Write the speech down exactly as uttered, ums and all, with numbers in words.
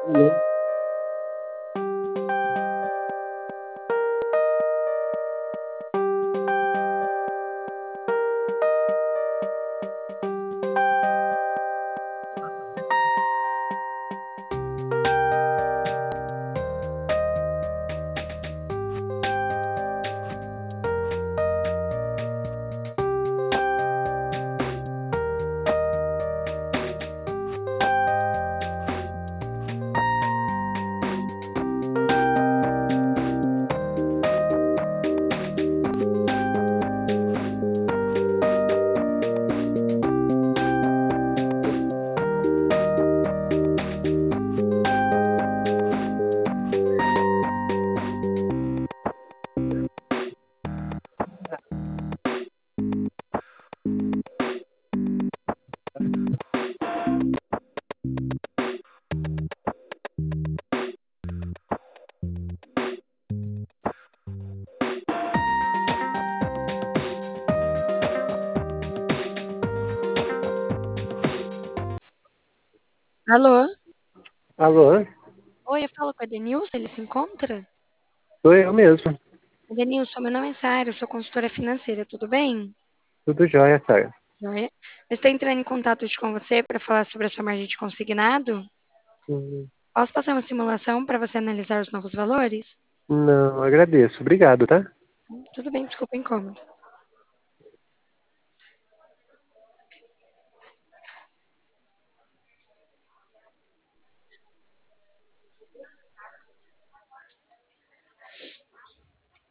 Alô? Alô? Alô? Oi, eu falo com a Denilson, ele se encontra? Sou eu mesmo. Denilson, meu nome é Sara, eu sou consultora financeira, tudo bem? Tudo jóia, Sara. Joia. Eu estou entrando em contato hoje com você para falar sobre a sua margem de consignado. Hum, Posso passar uma simulação para você analisar os novos valores? Não, agradeço. Obrigado, tá? Tudo bem, desculpa o incômodo.